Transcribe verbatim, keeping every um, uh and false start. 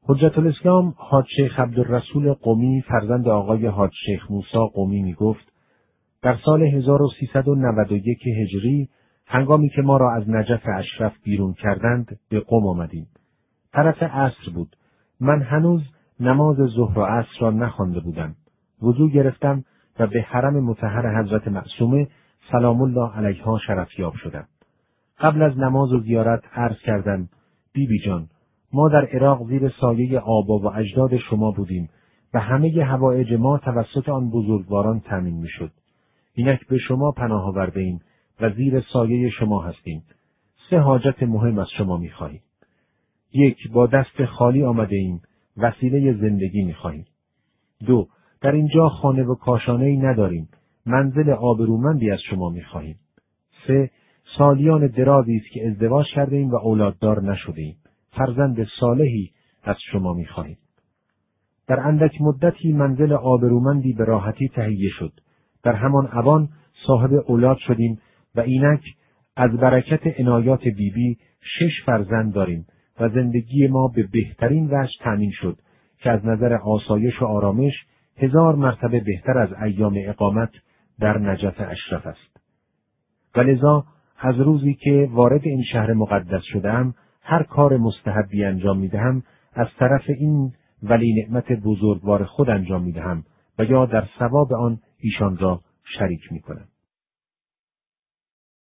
حجت الاسلام حاج شیخ عبدالرسول قمی فرزند آقای حاج شیخ موسی قمی می گفت در سال هزار و سیصد و نود و یک هجری هنگامی که ما را از نجف اشرف بیرون کردند به قم آمدیم. طرف عصر بود. من هنوز نماز ظهر و عصر را نخوانده بودم. وضو گرفتم و به حرم مطهر حضرت معصومه سلام الله علیها شرفیاب شدم. قبل از نماز و زیارت عرض کردم بی بی جان، ما در عراق زیر سایه آبا و اجداد شما بودیم و همه حوائج ما توسط آن بزرگواران تامین میشد. اینک به شما پناه آورده ایم و زیر سایه شما هستیم. سه حاجت مهم از شما می‌خواهیم. یک، با دست خالی آمده ایم، وسیله زندگی می‌خواهیم. دو، در اینجا خانه و کاشانه‌ای نداریم، منزل آبرومندی از شما می‌خواهیم. سه، سالیان درازی است که ازدواج کرده ایم و اولاددار نشده ایم. فرزند صالحی از شما می‌خواهیم. در اندک مدتی منزل آبرومندی به راحتی تهیه شد. در همان اوان صاحب اولاد شدیم و اینک از برکت عنایات بیبی بی شش فرزند داریم و زندگی ما به بهترین وجه تامین شد که از نظر آسایش و آرامش هزار مرتبه بهتر از ایام اقامت در نجف اشرف است. ولذا از روزی که وارد این شهر مقدس شدم، هر کار مستحبی انجام میدهم از طرف این ولی نعمت بزرگوار خود انجام میدهم و یا در ثواب آن ایشان را شریک میکنم.